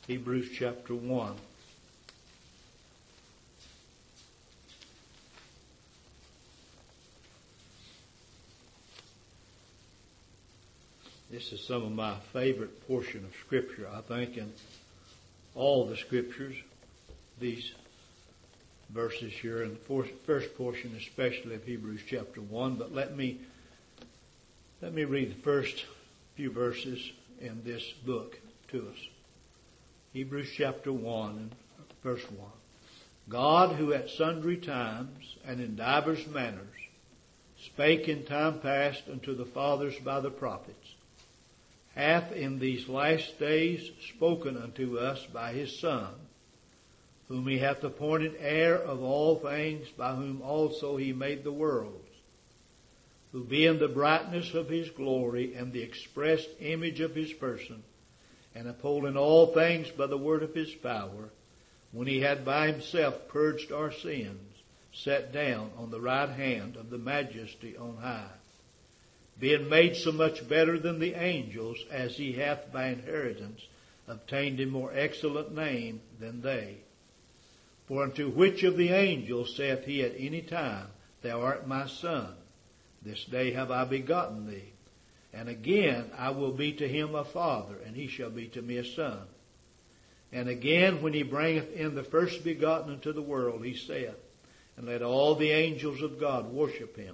Hebrews chapter 1. This is some of my favorite portion of Scripture, I think, in all the Scriptures. These verses here in the first portion, especially of Hebrews chapter 1. But let me read the first few verses in this book to us. Hebrews chapter 1 and verse 1. God, who at sundry times and in divers manners spake in time past unto the fathers by the prophets, hath in these last days spoken unto us by his Son, whom he hath appointed heir of all things, by whom also he made the worlds, who being the brightness of his glory and the express image of his person, and upholding all things by the word of his power, when he had by himself purged our sins, sat down on the right hand of the majesty on high, being made so much better than the angels, as he hath by inheritance obtained a more excellent name than they. For unto which of the angels saith he at any time, Thou art my Son, this day have I begotten thee? And again, I will be to him a father, and he shall be to me a son. And again, when he bringeth in the first begotten into the world, he saith, And let all the angels of God worship him.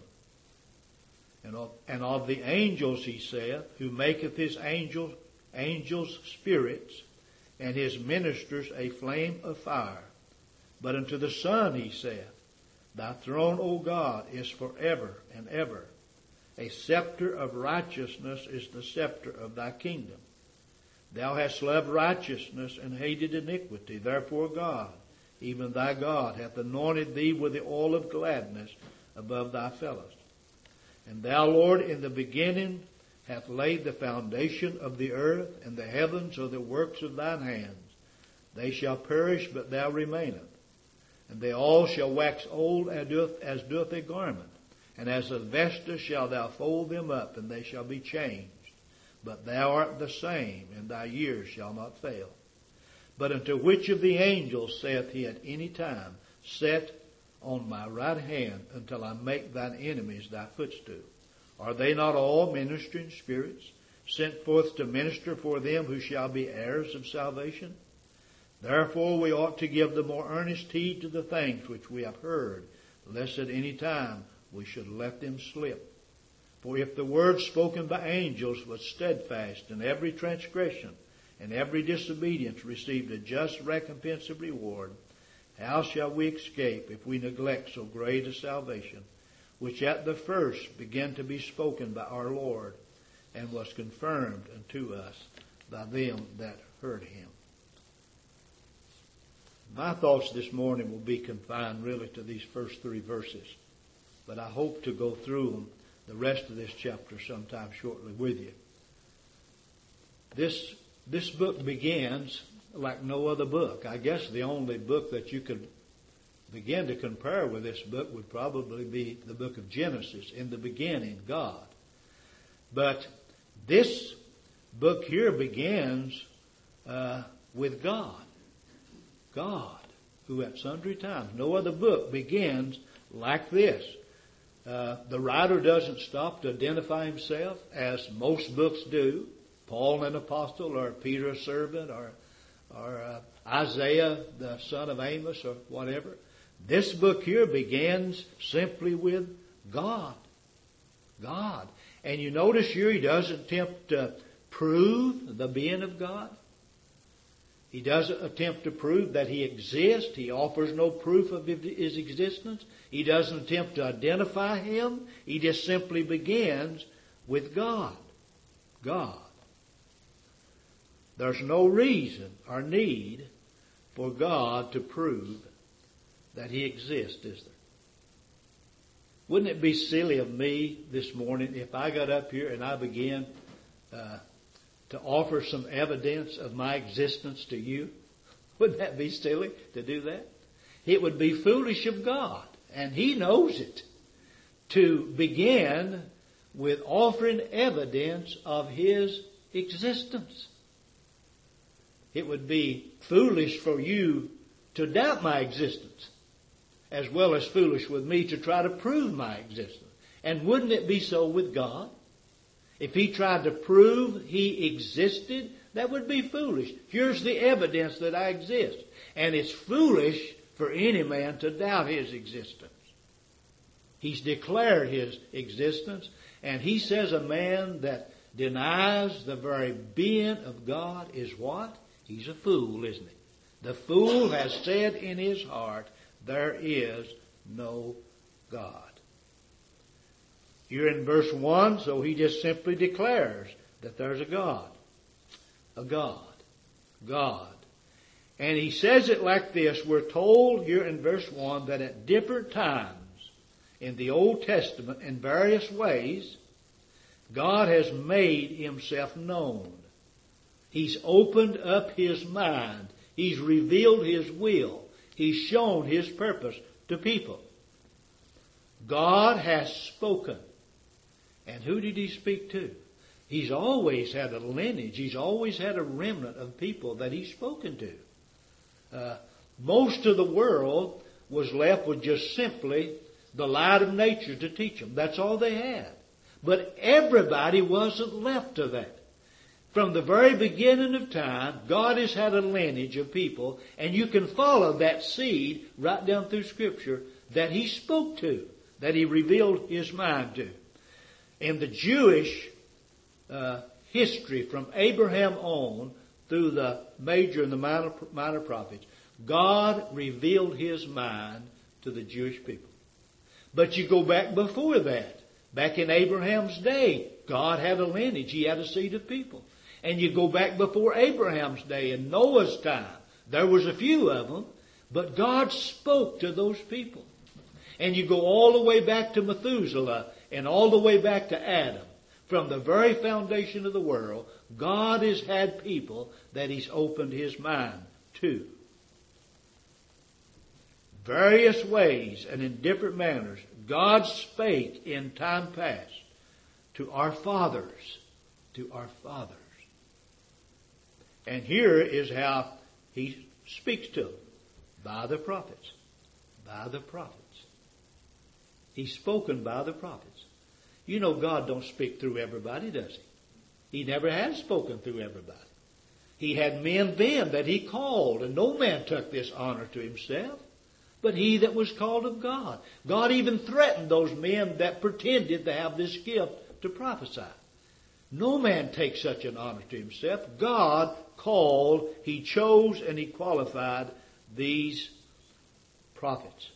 And of the angels, he saith, who maketh his angels spirits, and his ministers a flame of fire. But unto the Son, he saith, Thy throne, O God, is forever and ever. A scepter of righteousness is the scepter of thy kingdom. Thou hast loved righteousness and hated iniquity. Therefore God, even thy God, hath anointed thee with the oil of gladness above thy fellows. And thou, Lord, in the beginning hath laid the foundation of the earth, and the heavens are the works of thine hands. They shall perish, but thou remainest. And they all shall wax old as doth a garment. And as a vesture shalt thou fold them up, and they shall be changed. But thou art the same, and thy years shall not fail. But unto which of the angels saith he at any time, Set on my right hand until I make thine enemies thy footstool? Are they not all ministering spirits, sent forth to minister for them who shall be heirs of salvation? Therefore we ought to give the more earnest heed to the things which we have heard, lest at any time we should let them slip. For if the word spoken by angels was steadfast, and every transgression and every disobedience received a just recompense of reward, how shall we escape if we neglect so great a salvation, which at the first began to be spoken by our Lord, and was confirmed unto us by them that heard him? My thoughts this morning will be confined really to these first three verses, but I hope to go through the rest of this chapter sometime shortly with you. This book begins like no other book. I guess the only book that you could begin to compare with this book would probably be the book of Genesis. In the beginning, God. But this book here begins with God. God, who at sundry times, no other book begins like this. The writer doesn't stop to identify himself as most books do. Paul an apostle, or Peter a servant, or Isaiah the son of Amos, or whatever. This book here begins simply with God. God. And you notice here he doesn't attempt to prove the being of God. He doesn't attempt to prove that he exists. He offers no proof of his existence. He doesn't attempt to identify him. He just simply begins with God. God. There's no reason or need for God to prove that he exists, is there? Wouldn't it be silly of me this morning if I got up here and I began to offer some evidence of my existence to you? Wouldn't that be silly to do that? It would be foolish of God, and he knows it, to begin with offering evidence of his existence. it would be foolish for you to doubt my existence, as well as foolish with me to try to prove my existence. And wouldn't it be so with God? If He tried to prove He existed, that would be foolish. Here's the evidence that I exist. And it's foolish for any man to doubt His existence. He's declared His existence, and He says a man that denies the very being of God is what? He's a fool, isn't he? The fool has said in his heart, there is no God. Here in verse 1, so he just simply declares that there's a God. A God. God. And he says it like this. We're told here in verse 1 that at different times in the Old Testament, in various ways, God has made Himself known. He's opened up His mind. He's revealed His will. He's shown His purpose to people. God has spoken. And who did He speak to? He's always had a lineage. He's always had a remnant of people that He's spoken to. Most of the world was left with just simply the light of nature to teach them. That's all they had. But everybody wasn't left to that. From the very beginning of time, God has had a lineage of people, and you can follow that seed right down through Scripture that He spoke to, that He revealed His mind to. In the Jewish history from Abraham on through the major and the minor prophets, God revealed His mind to the Jewish people. But you go back before that. Back in Abraham's day, God had a lineage. He had a seed of people. And you go back before Abraham's day, in Noah's time, there was a few of them, but God spoke to those people. And you go all the way back to Methuselah and all the way back to Adam. From the very foundation of the world, God has had people that He's opened His mind to. Various ways and in different manners, God spake in time past to our fathers. To our fathers. And here is how He speaks to them. By the prophets. By the prophets. He's spoken by the prophets. You know God don't speak through everybody, does He? He never has spoken through everybody. He had men then that He called, and no man took this honor to himself, but he that was called of God. God even threatened those men that pretended to have this gift to prophesy. No man takes such an honor to himself. God called, He chose, and He qualified these prophets.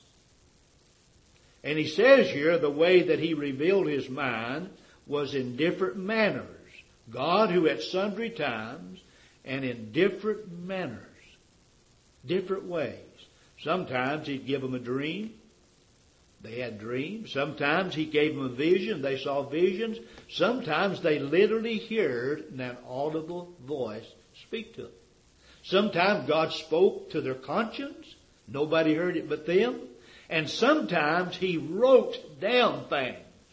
And He says here the way that He revealed His mind was in different manners. God who at sundry times and in different manners, different ways. Sometimes He'd give them a dream. They had dreams. Sometimes He gave them a vision. They saw visions. Sometimes they literally heard an audible voice speak to them. Sometimes God spoke to their conscience. Nobody heard it but them. And sometimes He wrote down things.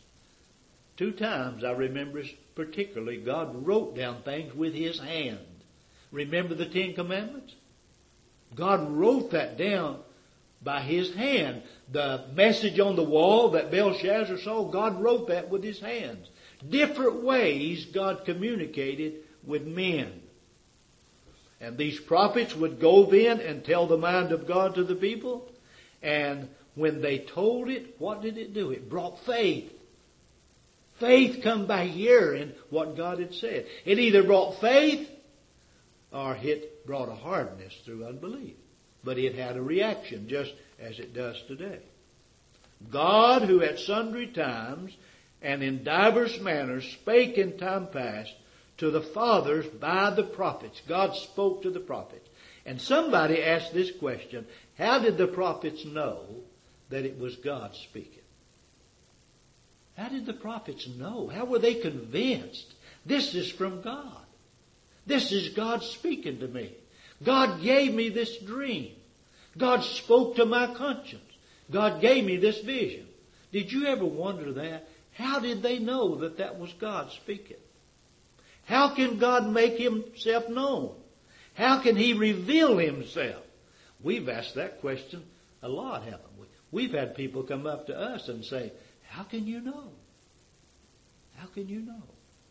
2 times I remember particularly God wrote down things with His hand. Remember the 10 Commandments? God wrote that down by His hand. The message on the wall that Belshazzar saw, God wrote that with His hands. Different ways God communicated with men. And these prophets would go then and tell the mind of God to the people. And when they told it, what did it do? It brought faith. Faith come by hearing what God had said. It either brought faith or it brought a hardness through unbelief. But it had a reaction just as it does today. God, who at sundry times and in divers manners spake in time past to the fathers by the prophets. God spoke to the prophets. And somebody asked this question, how did the prophets know that it was God speaking? How did the prophets know? How were they convinced? This is from God. This is God speaking to me. God gave me this dream. God spoke to my conscience. God gave me this vision. Did you ever wonder that? How did they know that that was God speaking? How can God make Himself known? How can He reveal Himself? We've asked that question a lot, haven't we? We've had people come up to us and say, how can you know? How can you know?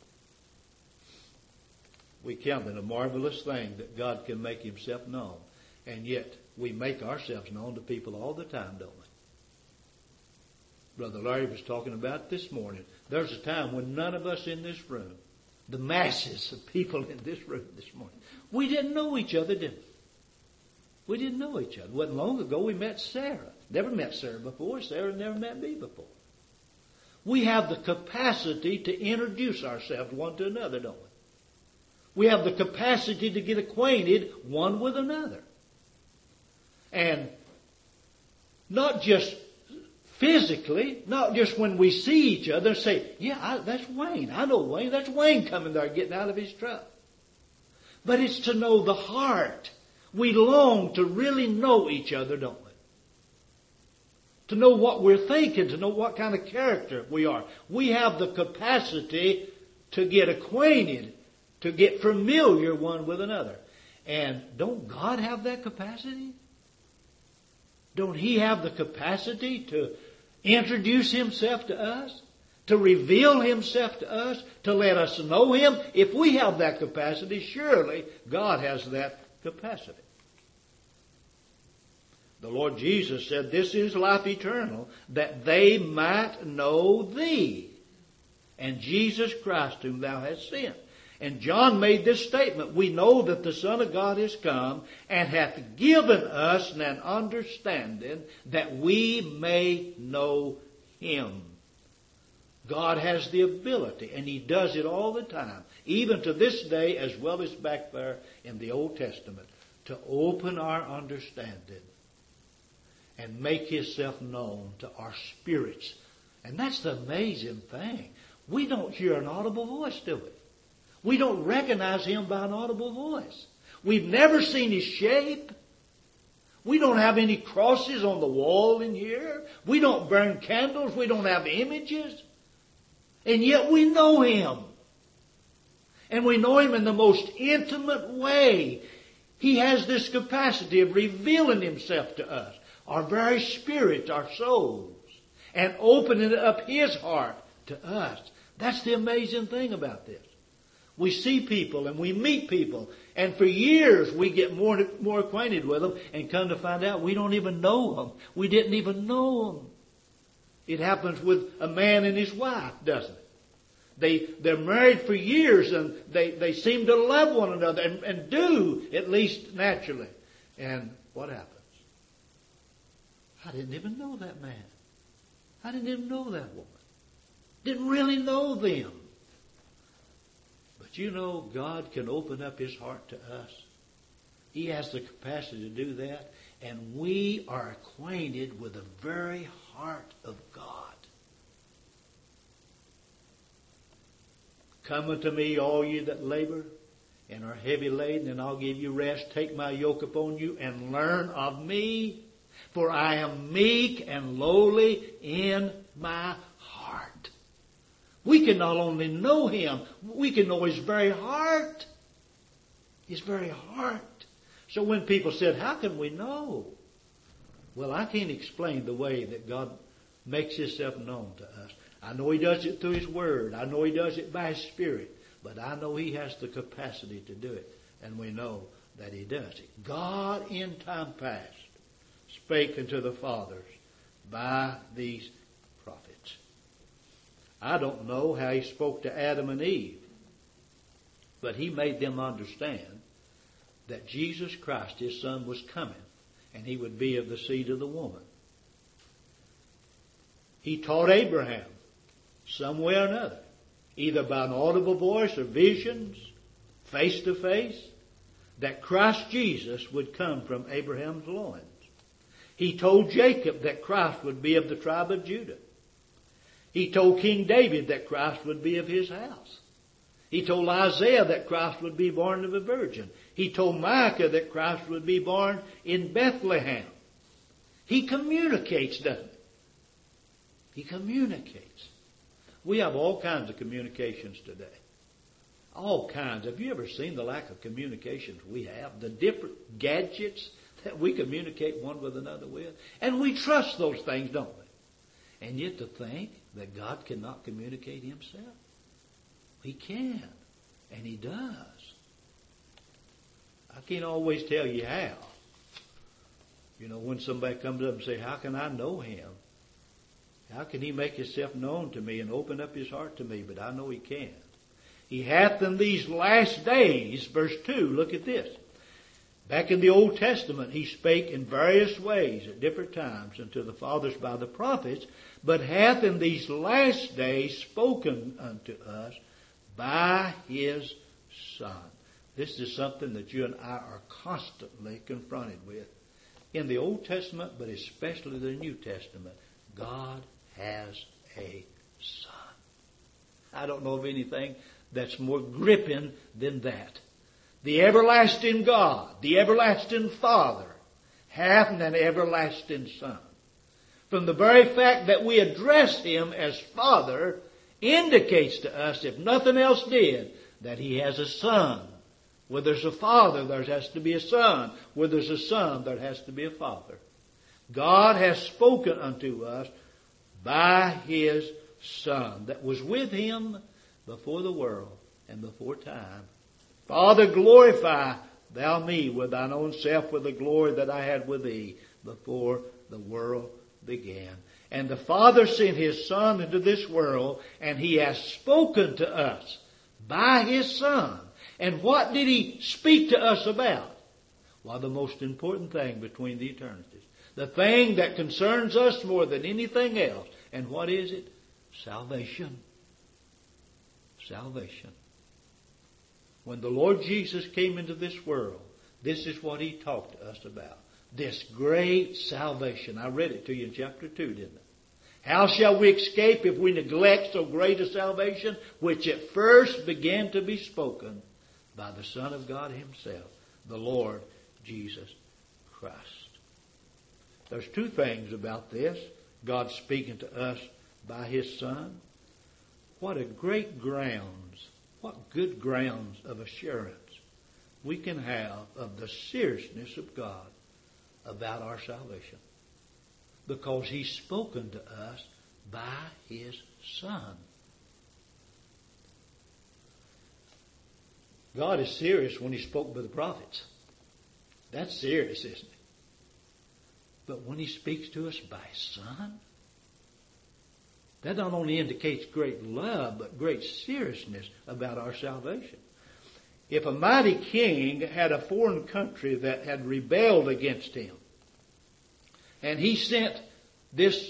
We count it a marvelous thing that God can make Himself known. And yet, we make ourselves known to people all the time, don't we? Brother Larry was talking about this morning. There's a time when none of us in this room, the masses of people in this room this morning, we didn't know each other, did we? We didn't know each other. It wasn't long ago we met Sarah. Never met Sarah before. Sarah never met me before. We have the capacity to introduce ourselves one to another, don't we? We have the capacity to get acquainted one with another. And not just physically, not just when we see each other, say, yeah, that's Wayne. I know Wayne. That's Wayne coming there getting out of his truck. But it's to know the heart. We long to really know each other, don't we? To know what we're thinking, to know what kind of character we are. We have the capacity to get acquainted, to get familiar one with another. And don't God have that capacity? Don't He have the capacity to introduce Himself to us? To reveal Himself to us? To let us know Him? If we have that capacity, surely God has that capacity. The Lord Jesus said, this is life eternal, that they might know Thee, and Jesus Christ whom Thou hast sent. And John made this statement, we know that the Son of God is come, and hath given us an understanding that we may know Him. God has the ability, and He does it all the time, even to this day as well as back there in the Old Testament, to open our understanding and make Himself known to our spirits. And that's the amazing thing. We don't hear an audible voice, do we? We don't recognize Him by an audible voice. We've never seen His shape. We don't have any crosses on the wall in here. We don't burn candles. We don't have images. And yet we know Him. And we know Him in the most intimate way. He has this capacity of revealing Himself to us. Our very spirits, our souls. And opening up His heart to us. That's the amazing thing about this. We see people and we meet people, and for years we get more acquainted with them, and come to find out we don't even know them. We didn't even know them. It happens with a man and his wife, doesn't it? They're married for years, and they seem to love one another, and do, at least naturally. And what happens? I didn't even know that man. I didn't even know that woman. Didn't really know them. But you know, God can open up His heart to us. He has the capacity to do that. And we are acquainted with the very heart of God. Come unto me, all you that labor and are heavy laden, and I'll give you rest. Take my yoke upon you and learn of me. For I am meek and lowly in my heart. We can not only know Him, we can know His very heart. His very heart. So when people said, how can we know? Well, I can't explain the way that God makes Himself known to us. I know He does it through His Word. I know He does it by His Spirit. But I know He has the capacity to do it. And we know that He does it. God in time past spake unto the fathers by these prophets. I don't know how He spoke to Adam and Eve, but He made them understand that Jesus Christ, His Son, was coming, and He would be of the seed of the woman. He taught Abraham some way or another, either by an audible voice or visions, face to face, that Christ Jesus would come from Abraham's loins. He told Jacob that Christ would be of the tribe of Judah. He told King David that Christ would be of his house. He told Isaiah that Christ would be born of a virgin. He told Micah that Christ would be born in Bethlehem. He communicates, doesn't he? He communicates. We have all kinds of communications today. All kinds. Have you ever seen the lack of communications we have? The different gadgets that we communicate one with another with? And we trust those things, don't we? And yet to think that God cannot communicate himself. He can. And he does. I can't always tell you how. You know, when somebody comes up and says, how can I know him? How can he make himself known to me and open up his heart to me? But I know he can. He hath in these last days, verse 2, look at this. Back in the Old Testament, he spake in various ways at different times unto the fathers by the prophets, but hath in these last days spoken unto us by his Son. This is something that you and I are constantly confronted with. In the Old Testament, but especially the New Testament, God has a Son. I don't know of anything that's more gripping than that. The everlasting God, the everlasting Father, hath an everlasting Son. From the very fact that we address him as Father indicates to us, if nothing else did, that he has a Son. Where there's a father, there has to be a son. Where there's a son, there has to be a father. God has spoken unto us by his Son that was with him before the world and before time. Father, glorify thou me with thine own self with the glory that I had with thee before the world began. And the Father sent his Son into this world, and he has spoken to us by his Son. And what did he speak to us about? Well, the most important thing between the eternities. The thing that concerns us more than anything else. And what is it? Salvation. Salvation. When the Lord Jesus came into this world, this is what he talked to us about. This great salvation. I read it to you in chapter 2, didn't I? How shall we escape if we neglect so great a salvation, which at first began to be spoken by the Son of God himself, the Lord Jesus Christ? There's two things about this. God speaking to us by his Son. What a great grounds, what good grounds of assurance we can have of the seriousness of God about our salvation. Because he's spoken to us by his Son. God is serious when he spoke by the prophets. That's serious, isn't it? But when he speaks to us by his Son, that not only indicates great love, but great seriousness about our salvation. If a mighty king had a foreign country that had rebelled against him, and he sent this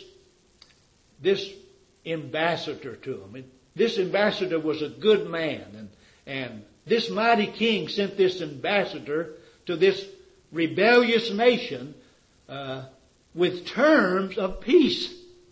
ambassador to him, and this ambassador was a good man, and this mighty king sent this ambassador to this rebellious nation with terms of peace.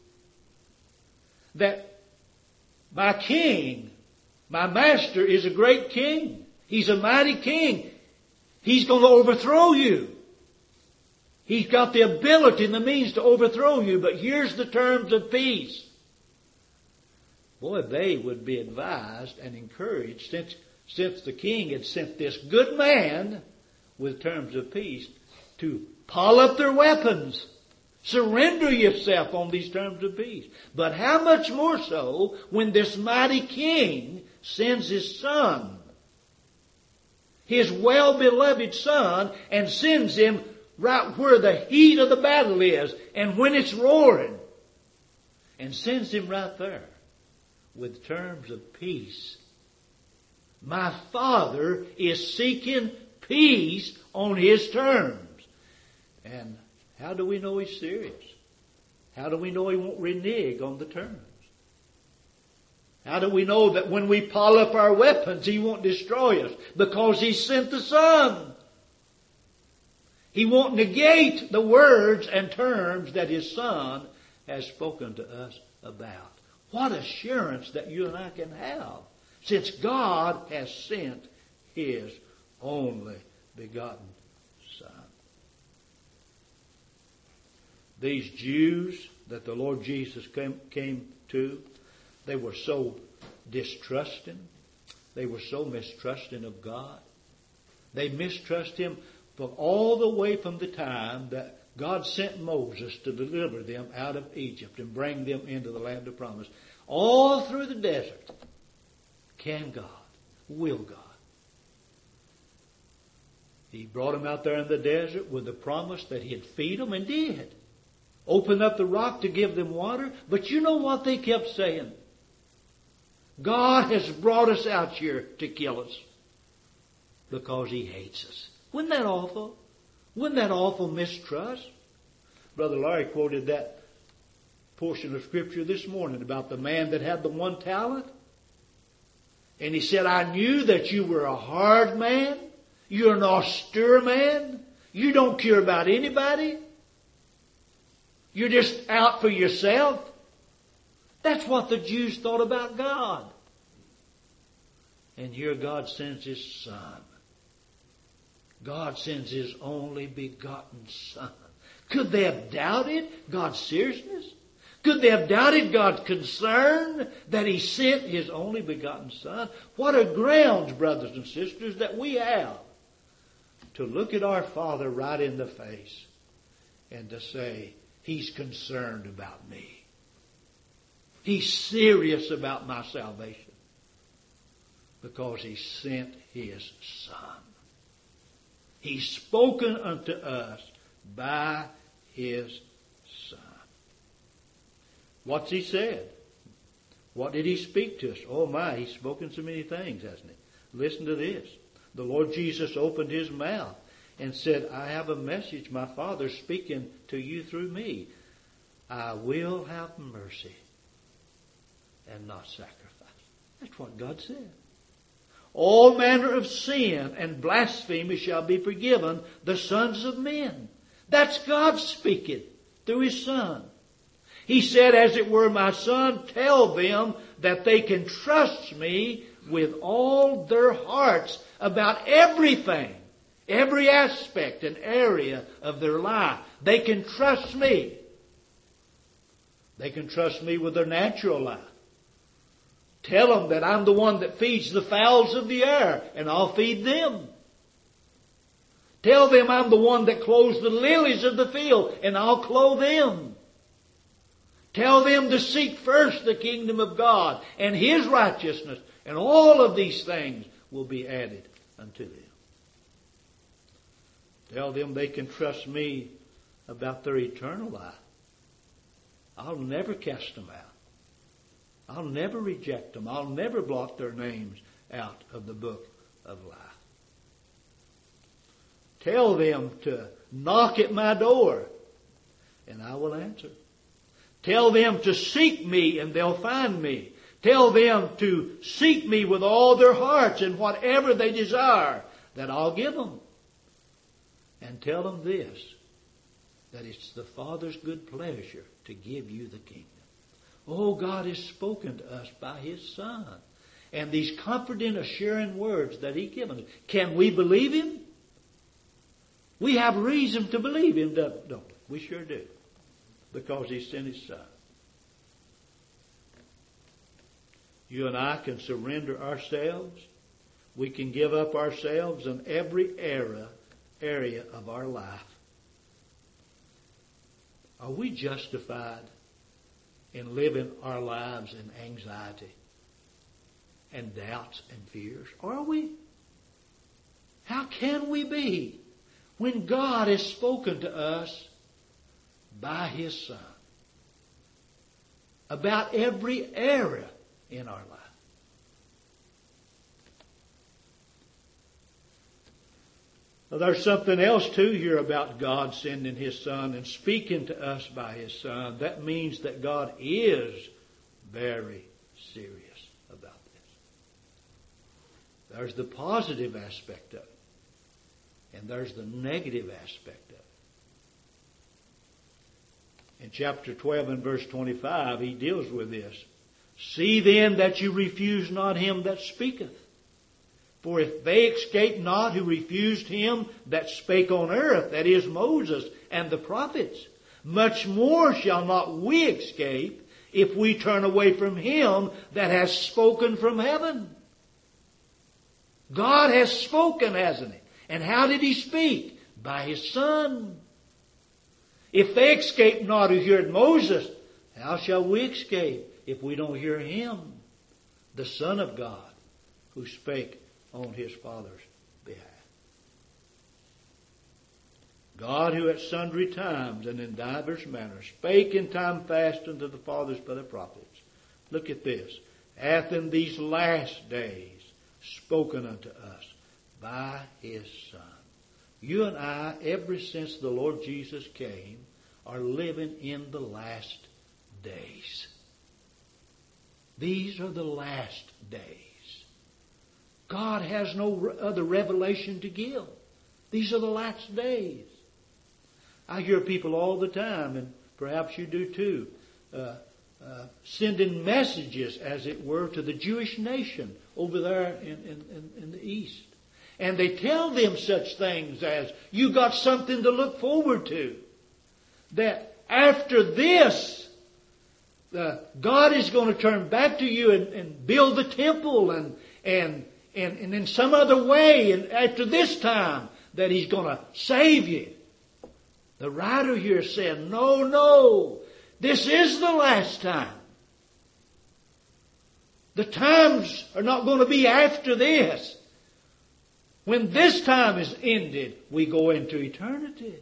That my king, my master is a great king. He's a mighty king. He's going to overthrow you. He's got the ability and the means to overthrow you, but here's the terms of peace. Boy, they would be advised and encouraged, since the king had sent this good man with terms of peace, to pile up their weapons. Surrender yourself on these terms of peace. But how much more so when this mighty king sends his Son, his well-beloved Son, and sends him right where the heat of the battle is and when it's roaring, and sends him right there with terms of peace. My Father is seeking peace on his terms. And how do we know he's serious? How do we know he won't renege on the terms? How do we know that when we pile up our weapons, he won't destroy us? Because he sent the Son. He won't negate the words and terms that his Son has spoken to us about. What assurance that you and I can have, since God has sent his only begotten Son. These Jews that the Lord Jesus came to, they were so distrusting. They were so mistrusting of God. They mistrust Him from all the way from the time that God sent Moses to deliver them out of Egypt and bring them into the land of promise. All through the desert. Can God? Will God? He brought them out there in the desert with the promise that He'd feed them, and did. Open up the rock to give them water. But you know what they kept saying? God has brought us out here to kill us because He hates us. Wasn't that awful? Wasn't that awful mistrust? Brother Larry quoted that portion of Scripture this morning about the man that had the 1 talent. And he said, I knew that you were a hard man. You're an austere man. You don't care about anybody. You're just out for yourself. That's what the Jews thought about God. And here God sends His Son. God sends His only begotten Son. Could they have doubted God's seriousness? Could they have doubted God's concern that He sent His only begotten Son? What a grounds, brothers and sisters, that we have to look at our Father right in the face and to say, He's concerned about me. He's serious about my salvation because He sent His Son. He's spoken unto us by His Son. What's He said? What did He speak to us? Oh my, He's spoken so many things, hasn't He? Listen to this. The Lord Jesus opened His mouth and said, I have a message my Father's speaking to you through me. I will have mercy and not sacrifice. That's what God said. All manner of sin and blasphemy shall be forgiven the sons of men. That's God speaking through His Son. He said, as it were, my Son, tell them that they can trust me with all their hearts about everything, every aspect and area of their life. They can trust me. They can trust me with their natural life. Tell them that I'm the one that feeds the fowls of the air, and I'll feed them. Tell them I'm the one that clothes the lilies of the field, and I'll clothe them. Tell them to seek first the kingdom of God and His righteousness, and all of these things will be added unto them. Tell them they can trust me about their eternal life. I'll never cast them out. I'll never reject them. I'll never blot their names out of the book of life. Tell them to knock at my door, and I will answer. Tell them to seek me, and they'll find me. Tell them to seek me with all their hearts, and whatever they desire, that I'll give them. And tell them this, that it's the Father's good pleasure to give you the kingdom. Oh, God has spoken to us by His Son. And these comforting, assuring words that He's given us. Can we believe Him? We have reason to believe Him, don't we? We sure do. Because He sent His Son. You and I can surrender ourselves. We can give up ourselves in every area of our life. Are we justified in living our lives in anxiety and doubts and fears? Are we? How can we be when God has spoken to us by His Son about every area in our life? Well, there's something else too here about God sending His Son and speaking to us by His Son. That means that God is very serious about this. There's the positive aspect of it, and there's the negative aspect of it. In chapter 12 and verse 25, He deals with this. See then that you refuse not Him that speaketh. For if they escape not who refused Him that spake on earth, that is Moses and the prophets, much more shall not we escape if we turn away from Him that has spoken from heaven. God has spoken, hasn't He? And how did He speak? By His Son. If they escape not who heard Moses, how shall we escape if we don't hear Him, the Son of God, who spake on His Father's behalf? God, who at sundry times and in divers manners spake in time past unto the fathers by the prophets. Look at this. Hath in these last days spoken unto us by His Son. You and I, ever since the Lord Jesus came, are living in the last days. These are the last days. God has no other revelation to give. These are the last days. I hear people all the time, and perhaps you do too, sending messages, as it were, to the Jewish nation over there in the East. And they tell them such things as, you got something to look forward to. That after this, God is going to turn back to you and build the temple and in some other way. And after this time, that He's going to save you. The writer here said, no, this is the last time. The times are not going to be after this. When this time is ended, we go into eternity.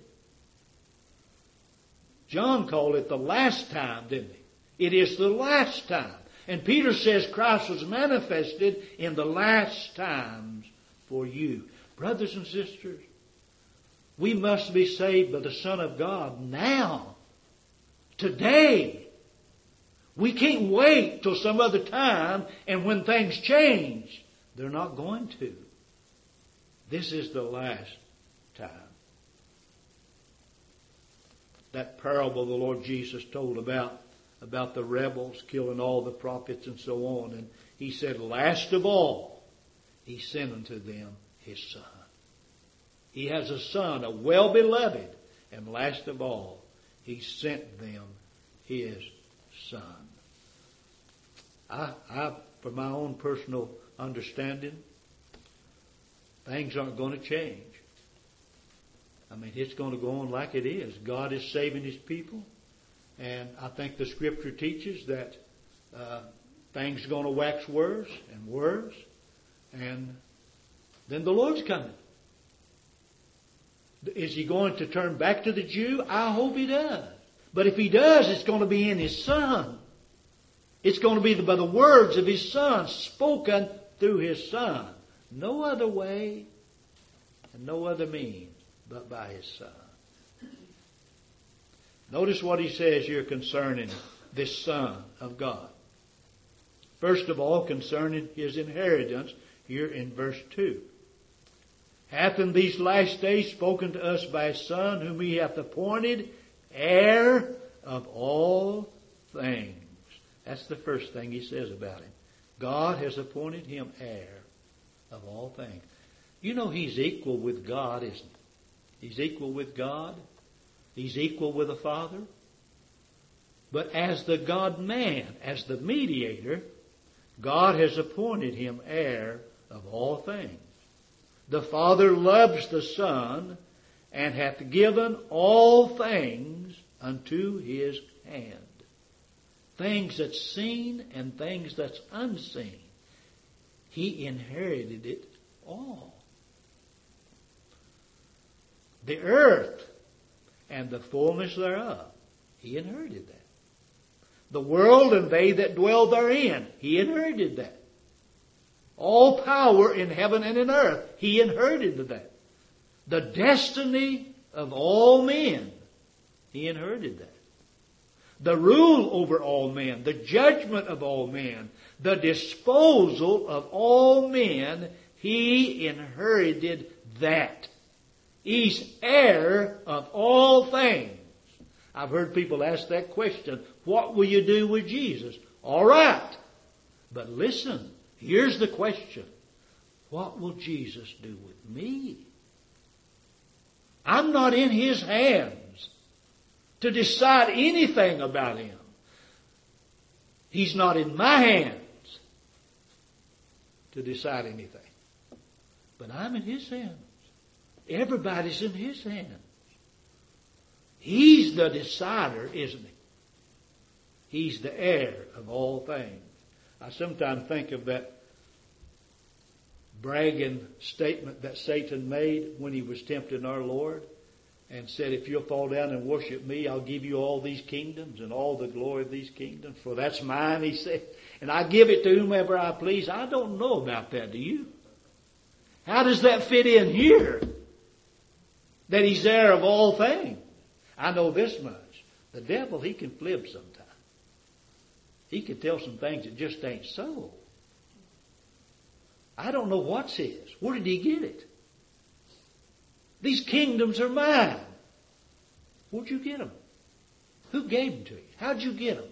John called it the last time, didn't he? It is the last time. And Peter says Christ was manifested in the last times for you. Brothers and sisters, we must be saved by the Son of God now. Today. We can't wait till some other time, and when things change, they're not going to. This is the last time. That parable the Lord Jesus told about the rebels killing all the prophets and so on. And He said, last of all, He sent unto them His Son. He has a Son, a well-beloved. And last of all, He sent them His Son. I, for my own personal understanding, things aren't going to change. I mean, it's going to go on like it is. God is saving His people. And I think the Scripture teaches that things are going to wax worse and worse. And then the Lord's coming. Is He going to turn back to the Jew? I hope He does. But if He does, it's going to be in His Son. It's going to be by the words of His Son, spoken through His Son. No other way and no other means but by His Son. Notice what He says here concerning this Son of God. First of all, concerning His inheritance, here in verse 2. Hath in these last days spoken to us by His Son, whom He hath appointed heir of all things. That's the first thing He says about Him. God has appointed Him heir of all things. You know He's equal with God, isn't He? He's equal with God. He's equal with the Father. But as the God-man, as the mediator, God has appointed Him heir of all things. The Father loves the Son and hath given all things unto His hand. Things that's seen and things that's unseen. He inherited it all. The earth and the fullness thereof. He inherited that. The world and they that dwell therein. He inherited that. All power in heaven and in earth. He inherited that. The destiny of all men. He inherited that. The rule over all men. The judgment of all men. The disposal of all men. He inherited that. He's heir of all things. I've heard people ask that question. What will you do with Jesus? All right. But listen. Here's the question. What will Jesus do with me? I'm not in His hands to decide anything about Him. He's not in my hands to decide anything. But I'm in His hands. Everybody's in His hands. He's the decider, isn't He? He's the heir of all things. I sometimes think of that bragging statement that Satan made when he was tempting our Lord and said, if you'll fall down and worship me, I'll give you all these kingdoms and all the glory of these kingdoms. For that's mine, he said, and I give it to whomever I please. I don't know about that, do you? How does that fit in here? That He's heir of all things. I know this much. The devil, he can flip sometimes. He can tell some things that just ain't so. I don't know what's his. Where did he get it? These kingdoms are mine. Where'd you get them? Who gave them to you? How'd you get them?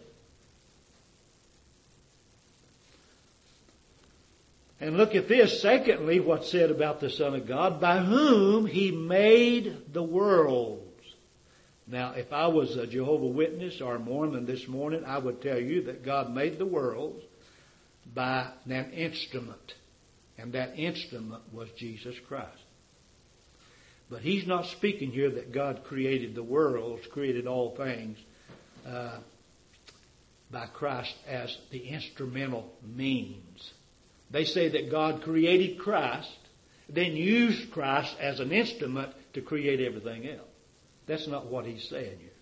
And look at this. Secondly, what's said about the Son of God, by whom He made the worlds. Now, if I was a Jehovah's Witness or a Mormon this morning, I would tell you that God made the worlds by an instrument. And that instrument was Jesus Christ. But He's not speaking here that God created the worlds, created all things by Christ as the instrumental means. They say that God created Christ, then used Christ as an instrument to create everything else. That's not what He's saying here.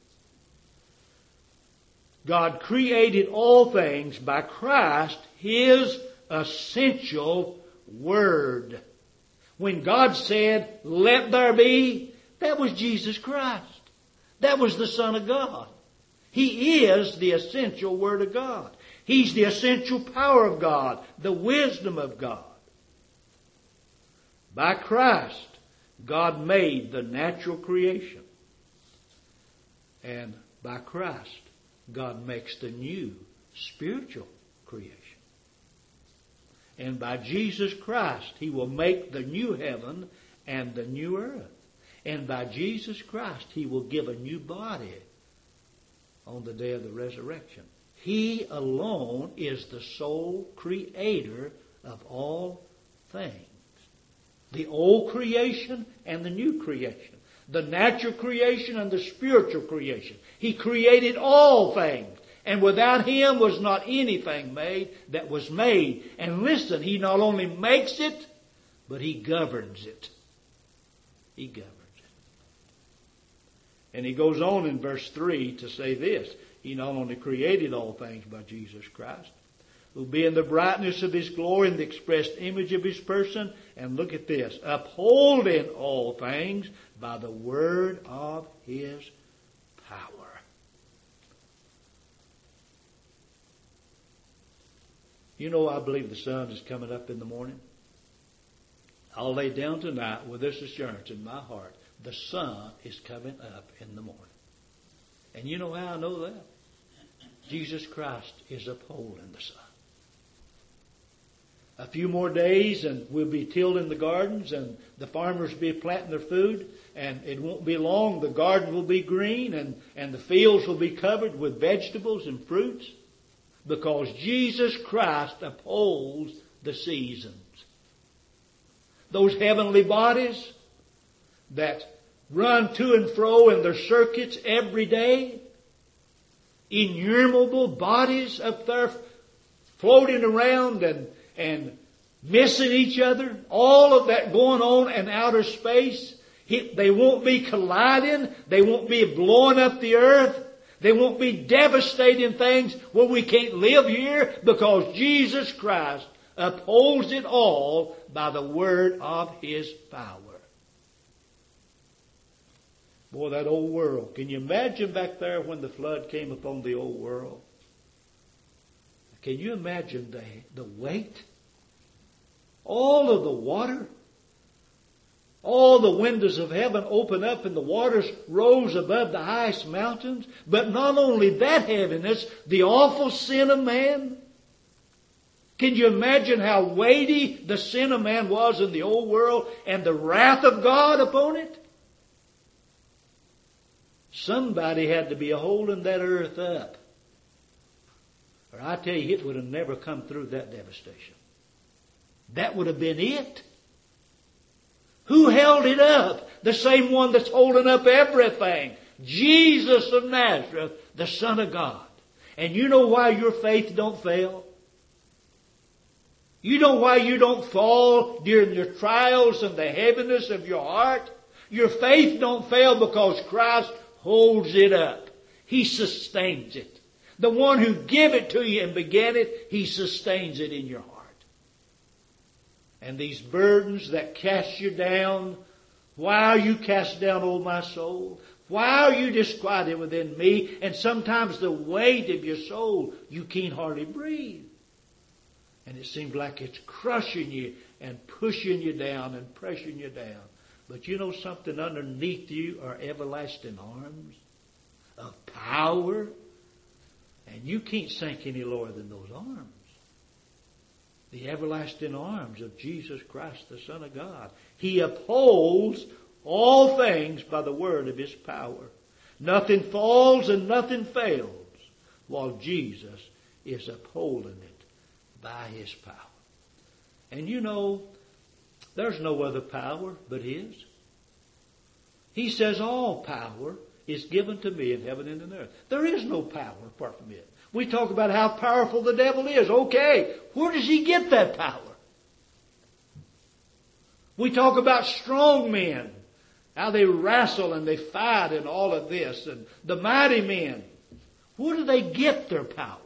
God created all things by Christ, His essential Word. When God said, let there be, that was Jesus Christ. That was the Son of God. He is the essential Word of God. He's the essential power of God, the wisdom of God. By Christ, God made the natural creation. And by Christ, God makes the new spiritual creation. And by Jesus Christ, He will make the new heaven and the new earth. And by Jesus Christ, He will give a new body on the day of the resurrection. He alone is the sole creator of all things. The old creation and the new creation. The natural creation and the spiritual creation. He created all things. And without Him was not anything made that was made. And listen, He not only makes it, but He governs it. He governs it. And He goes on in verse 3 to say this. He not only created all things by Jesus Christ, who being the brightness of His glory and the expressed image of His person, and look at this, upholding all things by the word of His power. You know, I believe the sun is coming up in the morning. I'll lay down tonight with this assurance in my heart. The sun is coming up in the morning. And you know how I know that? Jesus Christ is upholding the sun. A few more days and we'll be tilling the gardens and the farmers will be planting their food, and it won't be long. The garden will be green and the fields will be covered with vegetables and fruits, because Jesus Christ upholds the seasons. Those heavenly bodies that run to and fro in their circuits every day, innumerable bodies up there floating around and missing each other, all of that going on in outer space. They won't be colliding. They won't be blowing up the earth. They won't be devastating things where we can't live here, because Jesus Christ upholds it all by the word of His power. Boy, that old world. Can you imagine back there when the flood came upon the old world? Can you imagine the weight? All of the water. All the windows of heaven opened up and the waters rose above the highest mountains. But not only that heaviness, the awful sin of man. Can you imagine how weighty the sin of man was in the old world and the wrath of God upon it? Somebody had to be holding that earth up. Or I tell you, it would have never come through that devastation. That would have been it. Who held it up? The same one that's holding up everything. Jesus of Nazareth, the Son of God. And you know why your faith don't fail? You know why you don't fall during your trials and the heaviness of your heart? Your faith don't fail because Christ holds it up. He sustains it. The one who gave it to you and began it, He sustains it in your heart. And these burdens that cast you down, why are you cast down, O my soul? Why are you disquieted within me? And sometimes the weight of your soul, you can't hardly breathe. And it seems like it's crushing you and pushing you down and pressing you down. But you know something? Underneath you are everlasting arms of power. And you can't sink any lower than those arms. The everlasting arms of Jesus Christ, the Son of God. He upholds all things by the word of His power. Nothing falls and nothing fails while Jesus is upholding it by His power. And you know, there's no other power but His. He says all power is given to me in heaven and in earth. There is no power apart from it. We talk about how powerful the devil is. Okay, where does he get that power? We talk about strong men, how they wrestle and they fight and all of this. And the mighty men, where do they get their power?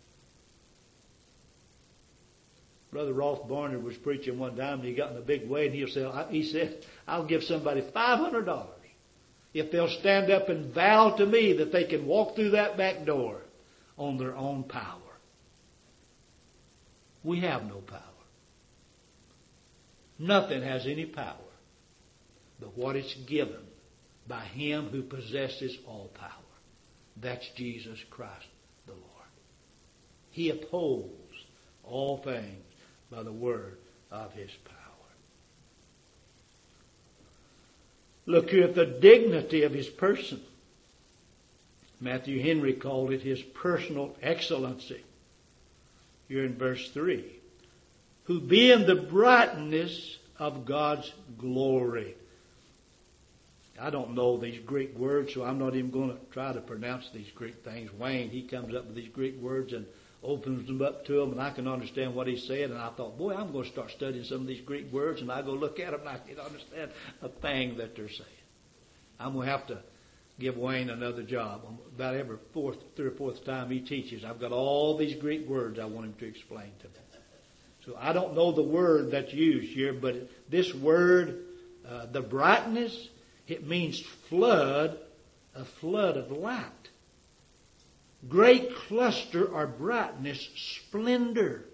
Brother Rolf Barnard was preaching one time and he got in a big way and he said, I'll give somebody $500 if they'll stand up and vow to me that they can walk through that back door on their own power. We have no power. Nothing has any power but what is given by Him who possesses all power. That's Jesus Christ the Lord. He upholds all things by the word of His power. Look here at the dignity of His person. Matthew Henry called it His personal excellency. Here in verse 3. Who being the brightness of God's glory. I don't know these Greek words, so I'm not even going to try to pronounce these Greek things. Wayne, he comes up with these Greek words and opens them up to them, and I can understand what he's saying. And I thought, boy, I'm going to start studying some of these Greek words, and I go look at them, and I can't understand a thing that they're saying. I'm going to have to give Wayne another job. About every third or fourth time he teaches, I've got all these Greek words I want him to explain to me. So I don't know the word that's used here, but this word, the brightness, it means flood, a flood of light. Great cluster or brightness, splendor.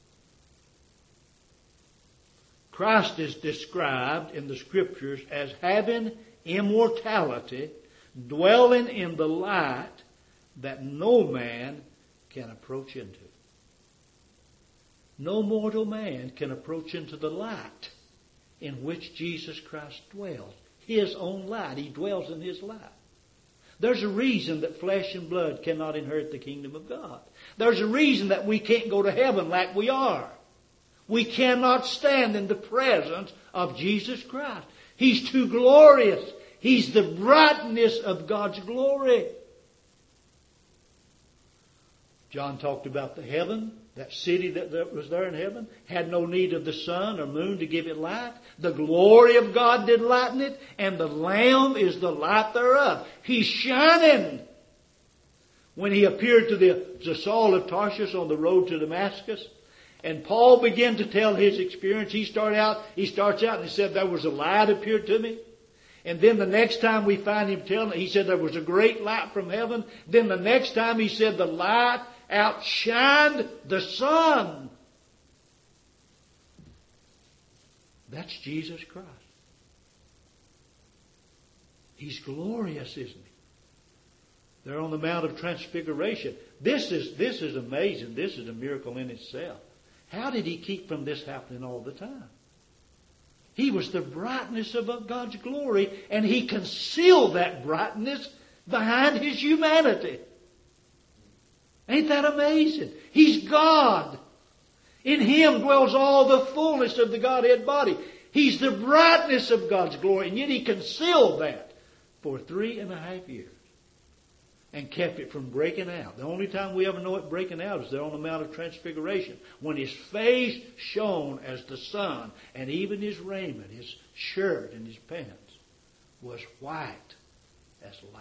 Christ is described in the Scriptures as having immortality, dwelling in the light that no man can approach into. No mortal man can approach into the light in which Jesus Christ dwells. His own light. He dwells in His light. There's a reason that flesh and blood cannot inherit the kingdom of God. There's a reason that we can't go to heaven like we are. We cannot stand in the presence of Jesus Christ. He's too glorious. He's the brightness of God's glory. John talked about the heaven. That city that was there in heaven had no need of the sun or moon to give it light. The glory of God did lighten it, and the Lamb is the light thereof. He's shining. When He appeared to Saul of Tarsus on the road to Damascus, and Paul began to tell his experience, he starts out and he said, there was a light appeared to me. And then the next time we find him telling, he said there was a great light from heaven. Then the next time he said the light outshined the sun. That's Jesus Christ. He's glorious, isn't He? They're on the Mount of Transfiguration. This is amazing. This is a miracle in itself. How did He keep from this happening all the time? He was the brightness of God's glory, and He concealed that brightness behind His humanity. Ain't that amazing? He's God. In Him dwells all the fullness of the Godhead body. He's the brightness of God's glory, and yet He concealed that for 3.5 years and kept it from breaking out. The only time we ever know it breaking out is there on the Mount of Transfiguration, when His face shone as the sun, and even His raiment, His shirt and His pants, was white as light.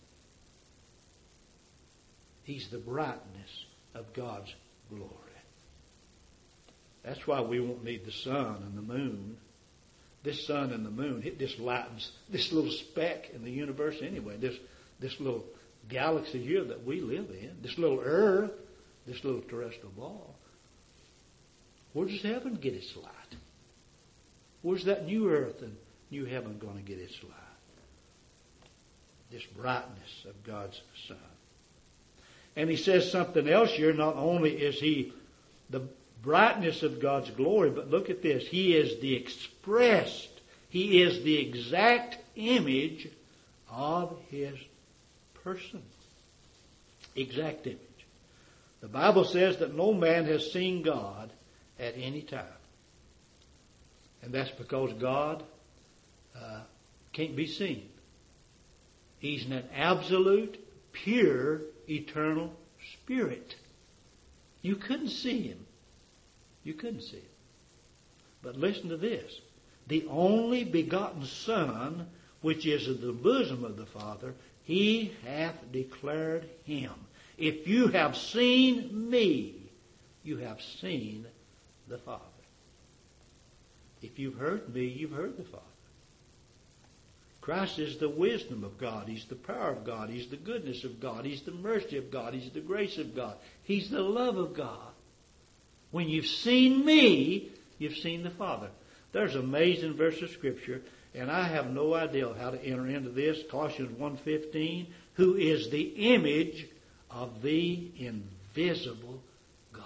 He's the brightness of God's glory. That's why we won't need the sun and the moon. This sun and the moon, it just lightens this little speck in the universe anyway. This little galaxy here that we live in, this little earth, this little terrestrial ball. Where does heaven get its light? Where's that new earth and new heaven going to get its light? This brightness of God's Son. And He says something else here. Not only is He the brightness of God's glory, but look at this. He is the expressed, He is the exact image of His person. Exact image. The Bible says that no man has seen God at any time. And that's because God can't be seen. He's an absolute, pure, eternal spirit. You couldn't see Him. You couldn't see Him. But listen to this. The only begotten Son, which is in the bosom of the Father, He hath declared Him. If you have seen me, you have seen the Father. If you've heard me, you've heard the Father. Christ is the wisdom of God. He's the power of God. He's the goodness of God. He's the mercy of God. He's the grace of God. He's the love of God. When you've seen me, you've seen the Father. There's an amazing verse of Scripture, and I have no idea how to enter into this. Colossians 1:15, who is the image of the invisible God.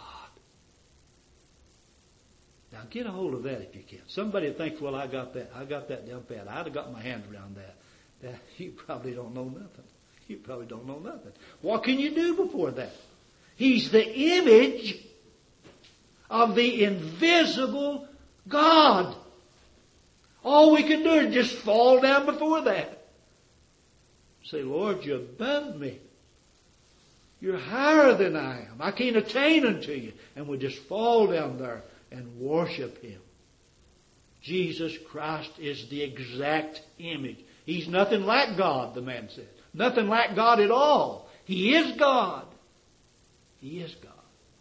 Now get a hold of that if you can. Somebody thinks, well, I got that down pat. I'd have got my hand around that. You probably don't know nothing. You probably don't know nothing. What can you do before that? He's the image of the invisible God. All we can do is just fall down before that. Say, Lord, you're above me. You're higher than I am. I can't attain unto you. And we just fall down there and worship Him. Jesus Christ is the exact image. He's nothing like God, the man said. Nothing like God at all. He is God. He is God.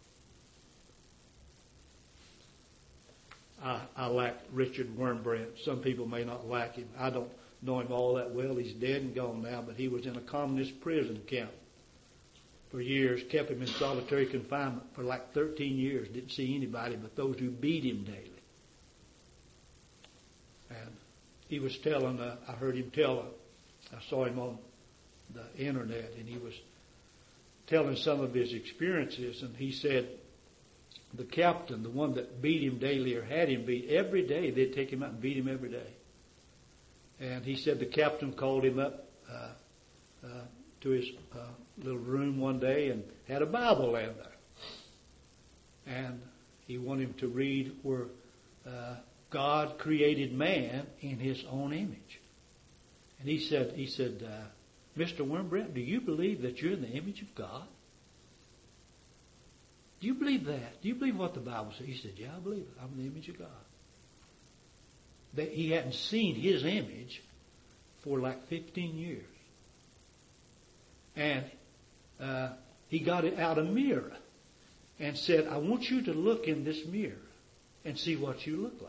I like Richard Wurmbrand. Some people may not like him. I don't know him all that well. He's dead and gone now, but he was in a communist prison camp for years, kept him in solitary confinement for like 13 years. Didn't see anybody but those who beat him daily. And he was telling, I heard him tell, I saw him on the internet, and he was telling some of his experiences, and he said, the captain, the one that beat him daily or had him beat every day, they'd take him out and beat him every day. And he said the captain called him up to his little room one day and had a Bible laying there. And he wanted him to read where God created man in His own image. And he said, Mr. Wurmbrand, do you believe that you're in the image of God? Do you believe that? Do you believe what the Bible says? He said, yeah, I believe it. I'm in the image of God. That he hadn't seen His image for like 15 years. And he got out a mirror and said, I want you to look in this mirror and see what you look like.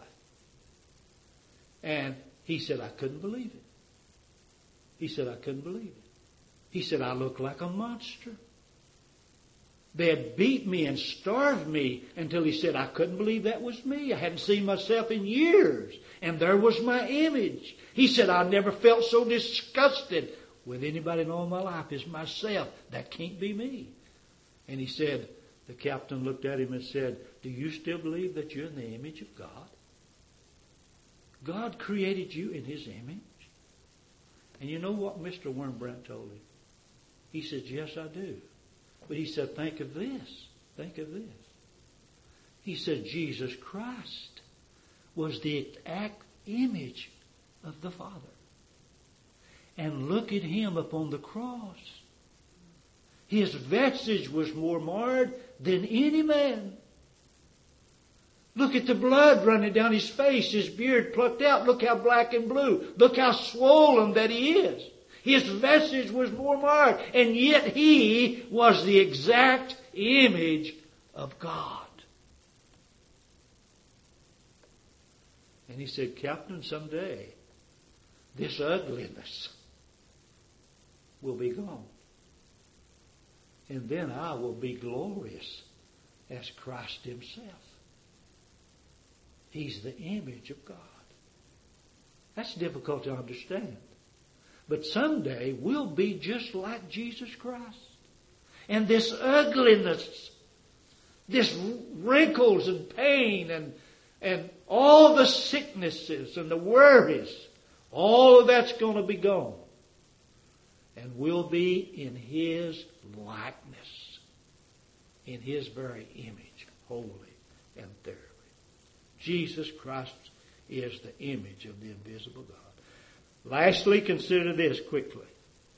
And he said, I couldn't believe it. He said, I couldn't believe it. He said, I look like a monster. They had beat me and starved me until he said, I couldn't believe that was me. I hadn't seen myself in years. And there was my image. He said, I never felt so disgusted with anybody in all my life as myself. That can't be me. And he said, the captain looked at him and said, do you still believe that you're in the image of God? God created you in His image. And you know what Mr. Wurmbrand told him? He said, yes, I do. But he said, think of this. Think of this. He said, Jesus Christ was the image of the Father. And look at Him upon the cross. His vestige was more marred than any man. Look at the blood running down His face, His beard plucked out. Look how black and blue. Look how swollen that He is. His vestige was more marred, and yet He was the exact image of God. And He said, Captain, someday this ugliness will be gone. And then I will be glorious as Christ Himself. He's the image of God. That's difficult to understand. But someday we'll be just like Jesus Christ. And this ugliness, this wrinkles and pain and all the sicknesses and the worries, all of that's going to be gone. And we'll be in His likeness, in His very image, holy and thoroughly. Jesus Christ is the image of the invisible God. Lastly, consider this quickly.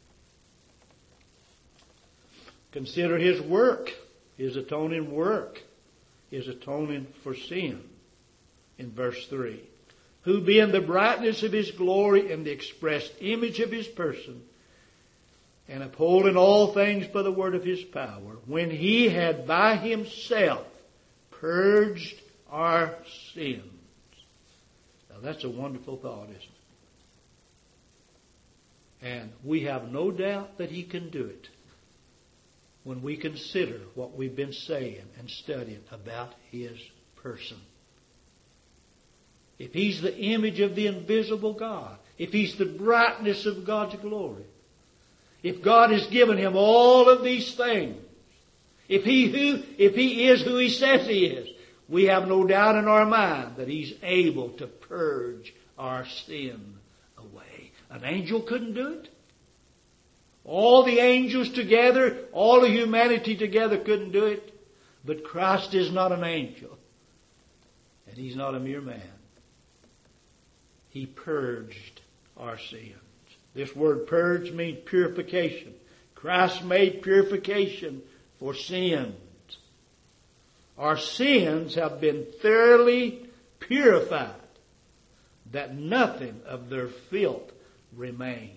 Consider His work, His atoning work, His atoning for sin in verse 3. Who being the brightness of His glory and the expressed image of His person, and upholding all things by the word of His power, when He had by Himself purged our sins. Now that's a wonderful thought, isn't it? And we have no doubt that He can do it when we consider what we've been saying and studying about His person. If He's the image of the invisible God, if He's the brightness of God's glory, if God has given Him all of these things, if He is who He says He is, we have no doubt in our mind that He's able to purge our sin away. An angel couldn't do it. All the angels together, all of humanity together couldn't do it. But Christ is not an angel. And He's not a mere man. He purged our sins. This word purge means purification. Christ made purification for sins. Our sins have been thoroughly purified, that nothing of their filth remains.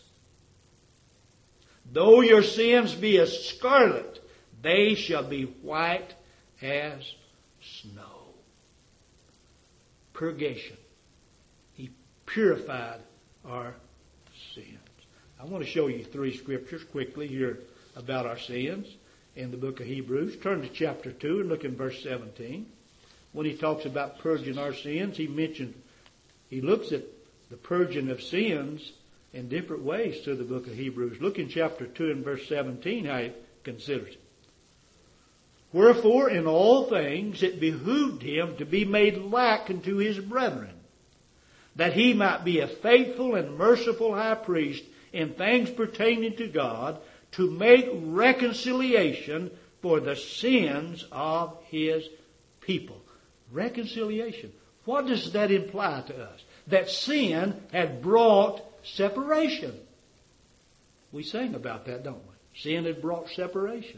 Though your sins be as scarlet, they shall be white as snow. Purgation. He purified our sins. I want to show you 3 scriptures quickly here about our sins in the book of Hebrews. Turn to chapter 2 and look in verse 17. When he talks about purging our sins, he looks at the purging of sins in different ways through the book of Hebrews. Look in chapter 2 and verse 17 how he considers it. Wherefore in all things it behooved him to be made like unto his brethren, that he might be a faithful and merciful high priest in things pertaining to God, to make reconciliation for the sins of his people. Reconciliation. What does that imply to us? That sin had brought separation. We sang about that, don't we? Sin had brought separation.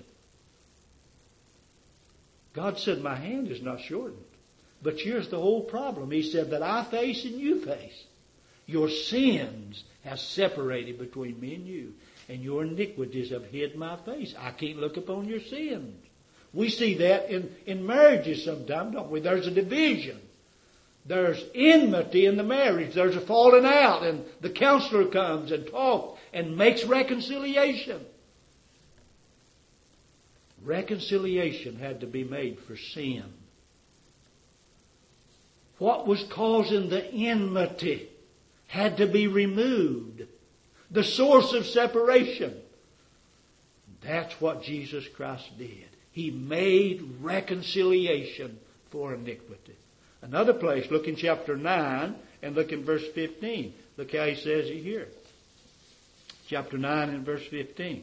God said, my hand is not shortened. But here's the whole problem. He said that I face and you face. Your sins have separated between me and you. And your iniquities have hid my face. I can't look upon your sins. We see that in marriages sometimes, don't we? There's a division. There's enmity in the marriage. There's a falling out. And the counselor comes and talks and makes reconciliation. Reconciliation had to be made for sin. What was causing the enmity had to be removed. The source of separation. That's what Jesus Christ did. He made reconciliation for iniquity. Another place, look in chapter 9 and look in verse 15. Look how he says it here. Chapter 9 and verse 15.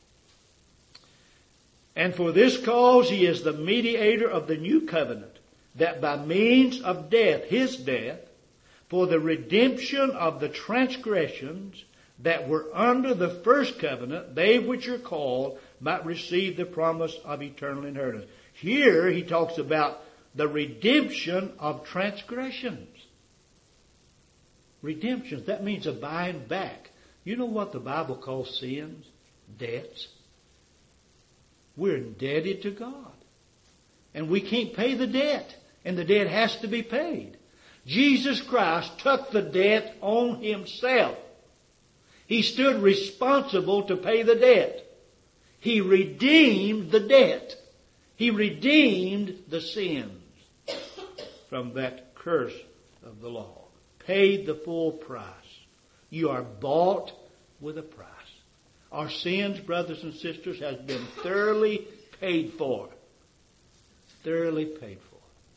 And for this cause he is the mediator of the new covenant, that by means of death, his death, for the redemption of the transgressions that were under the first covenant, they which are called might receive the promise of eternal inheritance. Here he talks about the redemption of transgressions. Redemptions, that means a buying back. You know what the Bible calls sins? Debts. We're indebted to God. And we can't pay the debt. And the debt has to be paid. Jesus Christ took the debt on himself. He stood responsible to pay the debt. He redeemed the debt. He redeemed the sins from that curse of the law. Paid the full price. You are bought with a price. Our sins, brothers and sisters, has been thoroughly paid for. Thoroughly paid for.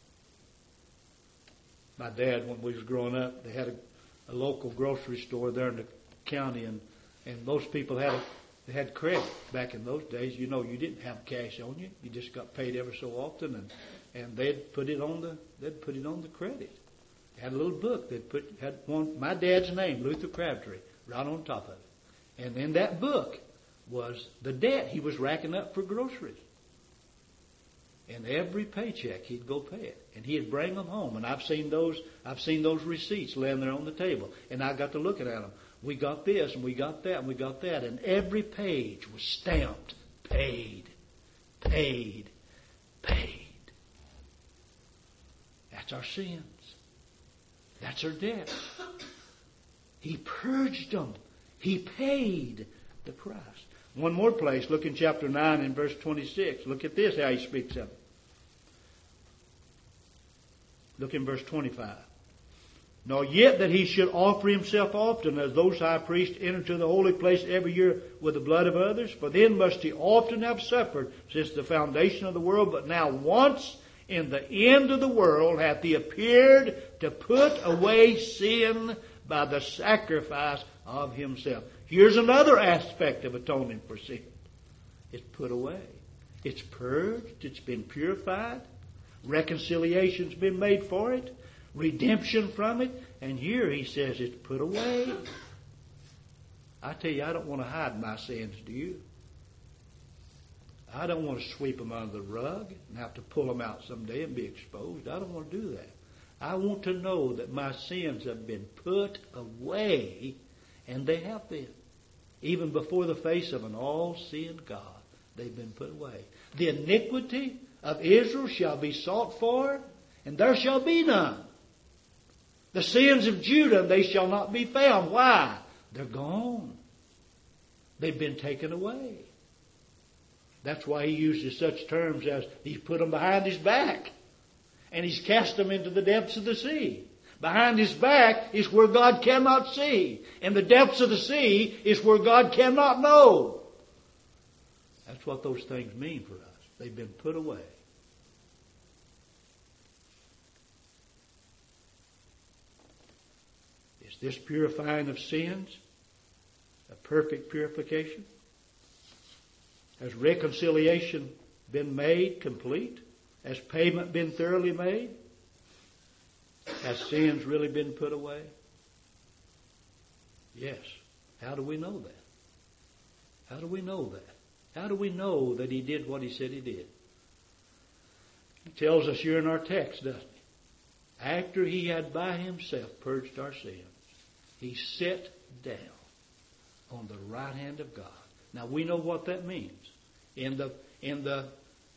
My dad, when we was growing up, they had a local grocery store there in the county, and most people had credit back in those days. You know, you didn't have cash on you. You just got paid ever so often, and they'd put it on the credit. They had a little book. Had one, my dad's name, Luther Crabtree, right on top of it. And in that book was the debt he was racking up for groceries. And every paycheck he'd go pay it, and he'd bring them home. And I've seen those receipts laying there on the table, and I got to looking at them. We got this, and we got that, and we got that, and every page was stamped, paid, paid, paid. That's our sins. That's our debt. He purged them. He paid the price. One more place. Look in chapter 9 and verse 26. Look at this, how he speaks of it. Look in verse 25. Nor yet that he should offer himself often, as those high priests enter to the holy place every year with the blood of others. For then must he often have suffered since the foundation of the world. But now once in the end of the world hath he appeared to put away sin by the sacrifice of himself. Here's another aspect of atoning for sin. It's put away. It's purged. It's been purified. Reconciliation's been made for it. Redemption from it. And here he says it's put away. I tell you, I don't want to hide my sins, do you? I don't want to sweep them under the rug and have to pull them out someday and be exposed. I don't want to do that. I want to know that my sins have been put away, and they have been. Even before the face of an all-seeing God, they've been put away. The iniquity of Israel shall be sought for, and there shall be none. The sins of Judah, they shall not be found. Why? They're gone. They've been taken away. That's why he uses such terms as he's put them behind his back. And he's cast them into the depths of the sea. Behind his back is where God cannot see. And the depths of the sea is where God cannot know. That's what those things mean for us. They've been put away. Is this purifying of sins a perfect purification? Has reconciliation been made complete? Has payment been thoroughly made? Has sins really been put away? Yes. How do we know that? How do we know that? How do we know that he did what he said he did? He tells us here in our text, doesn't he? After he had by himself purged our sins, he sat down on the right hand of God. Now we know what that means. In that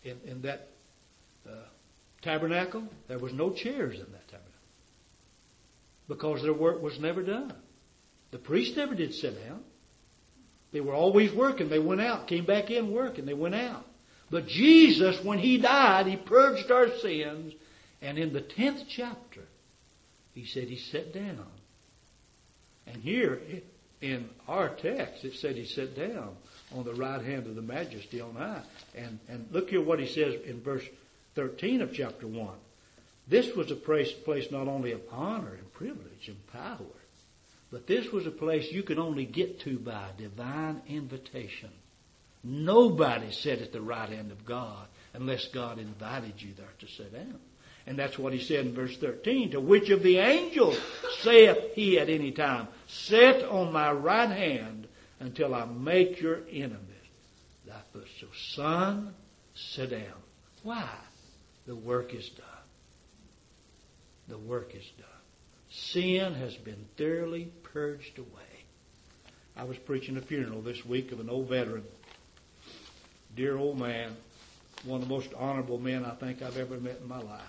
tabernacle, there was no chairs in that tabernacle because their work was never done. The priests never did sit down. They were always working. They went out, came back in, work, and they went out. But Jesus, when he died, he purged our sins, and in the 10th chapter, he said he sat down. And here in our text, it said he sat down on the right hand of the Majesty on high. And look here what he says in verse 13 of chapter 1. This was a place not only of honor and privilege and power, but this was a place you could only get to by divine invitation. Nobody sat at the right hand of God unless God invited you there to sit down. And that's what he said in verse 13. To which of the angels saith he at any time, sit on my right hand until I make your enemies thy footstool. So, son, sit down. Why? The work is done. The work is done. Sin has been thoroughly purged away. I was preaching a funeral this week of an old veteran. Dear old man. One of the most honorable men I think I've ever met in my life.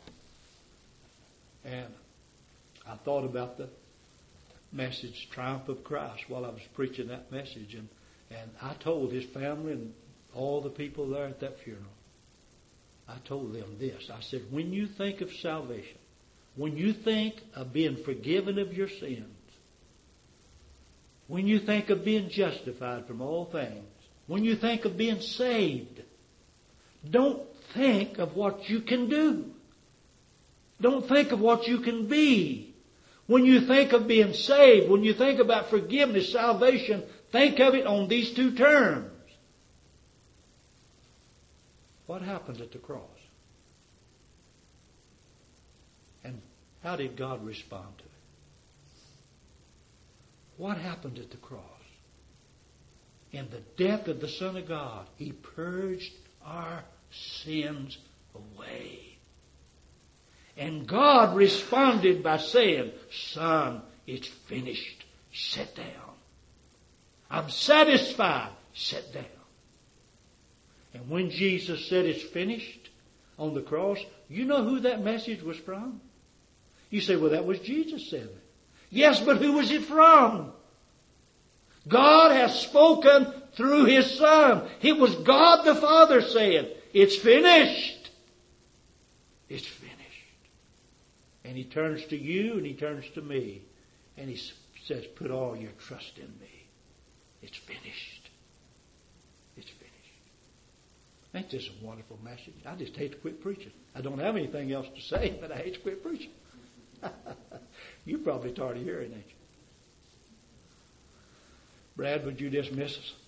And I thought about the message, Triumph of Christ, while I was preaching that message. And I told his family and all the people there at that funeral, I told them this. I said, when you think of salvation, when you think of being forgiven of your sins, when you think of being justified from all things, when you think of being saved, don't think of what you can do. Don't think of what you can be. When you think of being saved, when you think about forgiveness, salvation, think of it on these two terms. What happened at the cross? And how did God respond to it? What happened at the cross? In the death of the Son of God, He purged our sins away. And God responded by saying, son, it's finished. Sit down. I'm satisfied. Sit down. And when Jesus said it's finished on the cross, you know who that message was from? You say, well, that was Jesus said it. Yes, but who was it from? God has spoken through His Son. It was God the Father saying, it's finished. It's finished. And He turns to you and He turns to me. And He says, put all your trust in me. It's finished. It's finished. Ain't this a wonderful message? I just hate to quit preaching. I don't have anything else to say, but I hate to quit preaching. You're probably tired of hearing, ain't you? Brad, would you dismiss us?